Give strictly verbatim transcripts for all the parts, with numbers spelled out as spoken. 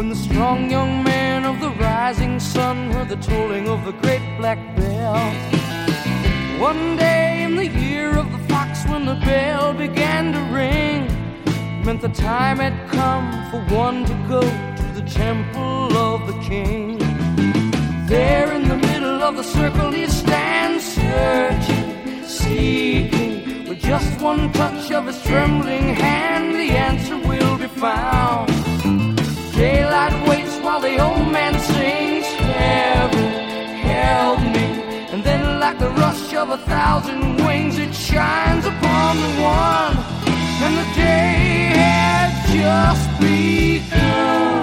the strong young man of the rising sun heard the tolling of the great black bell. One day in the year of the fox, when the bell began to ring, meant the time had come for one to go to the temple of the king. There in the middle of the circle he stands, searching, seeking. With just one touch of his trembling hand, the answer will be found. Daylight waits while the old man sings, heaven, help me. And then like the rush of a thousand wings, it shines upon the one, and the day had just begun.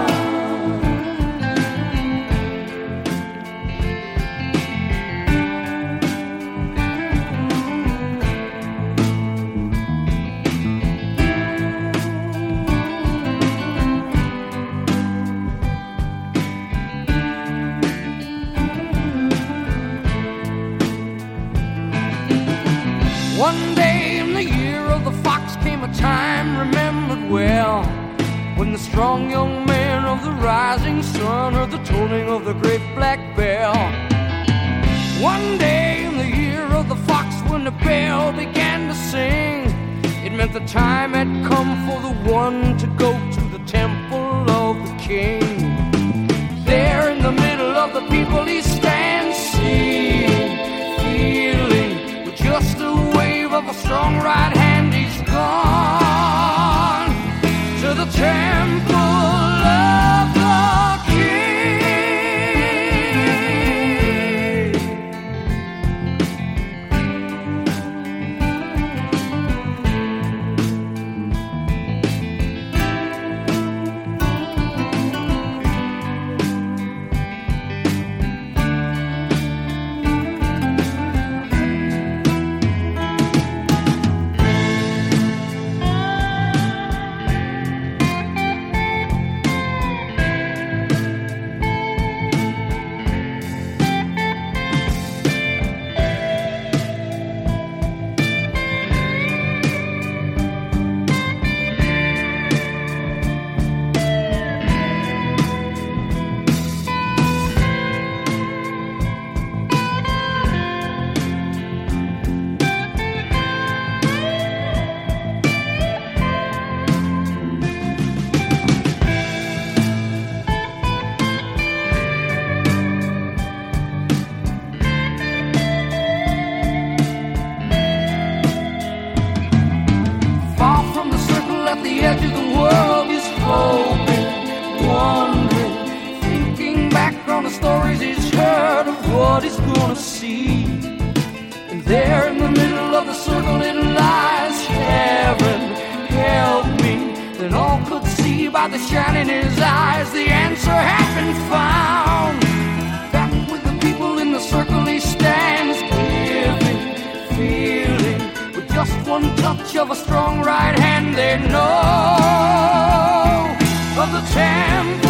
One day in the year of the fox came a time remembered well, when the strong young man of the rising sun heard the tolling of the great black bell. One day in the year of the fox, when the bell began to sing, it meant the time had come for the one to go to the temple of the king. There in the middle of the people he stands, seeing, feeling, with just a wave of a strong right hand, he's gone to the temple of the king. What he's gonna see, and there in the middle of the circle it lies, heaven, help me. Then all could see by the shine in his eyes, the answer had been found. Back with the people in the circle he stands, giving, feeling, with just one touch of a strong right hand, they know of the temple